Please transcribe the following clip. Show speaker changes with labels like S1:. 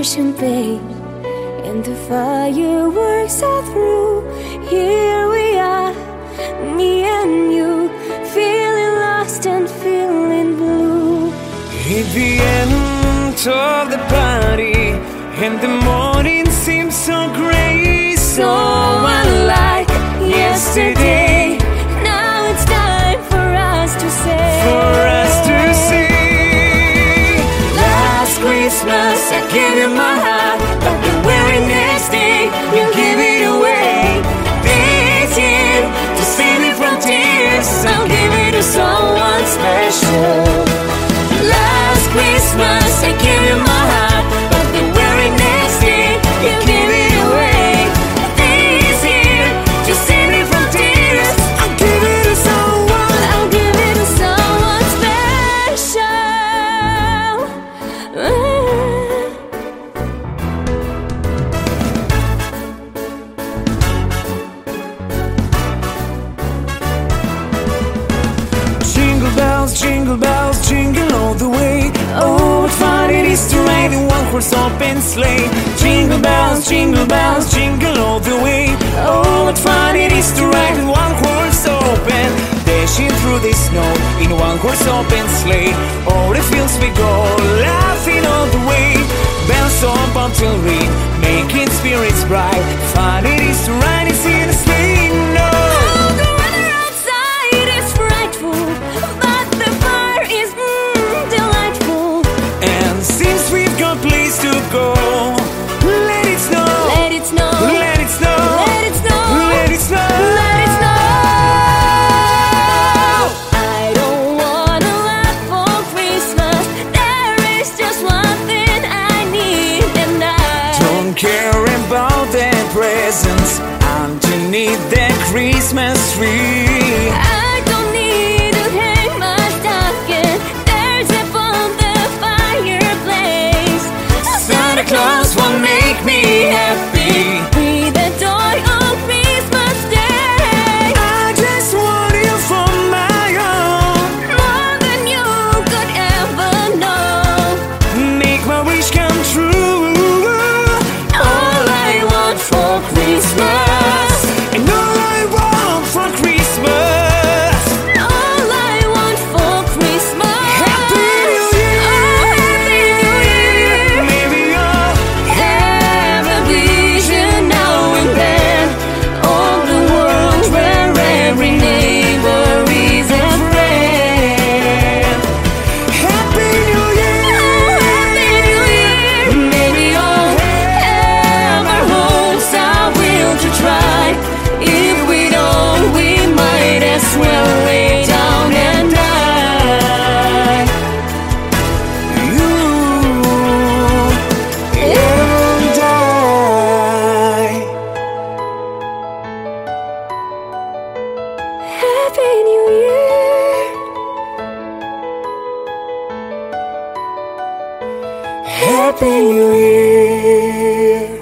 S1: champagne and the fireworks are through. Here we are, me and you, feeling lost and feeling blue.
S2: At the end of the party, and the morning seems so gray,
S1: So unlike yesterday, now it's time for us to say,
S2: last Christmas I gave you my heart, but the very next day you give it away.
S1: this year, to save me from tears, I'll give it to someone special. Last Christmas I gave you my heart, but the very next day you give it away. This year, to save me from tears,
S2: I'll give it to someone.
S1: I'll give it to someone special.
S2: Jingle bells, jingle all the way. Oh, what fun it is to ride in one-horse open sleigh. Jingle bells, jingle all the way. Oh, what fun it is to ride in one-horse open. Dashing through the snow in one-horse open sleigh. Over the fields we go, laughing all the way. Bells on until ring, making spirits bright. Fun it is to ride and see the sleigh. No.
S1: The weather outside is frightful, but the fire is delightful.
S2: And since we've got place to go, let it snow,
S1: Let it snow,
S2: let it snow,
S1: let it snow,
S2: let it snow.
S1: let it snow. I don't wanna laugh for Christmas. There is just one thing I need, and I
S2: Don't care about the presents underneath the Christmas tree.
S1: I don't need to hang my stocking. There's a on the fireplace.
S2: Santa Claus will make me happy.
S1: Be the joy on Christmas Day.
S2: I just want you for my own.
S1: More than you could ever know.
S2: Make my wish come true.
S1: All I want for Christmas,
S2: And all I want for Christmas.
S1: all I want for Christmas.
S2: Happy New Year.
S1: Oh, Happy New Year.
S2: Maybe I'll
S1: Have a vision now and then of the world where every neighbor is a friend.
S2: Happy New Year.
S1: Oh, Happy New Year. Maybe all have our hopes are will to try. If we don't, we might as well lay down and die.
S2: You and I.
S1: Happy New Year.
S2: Happy New Year.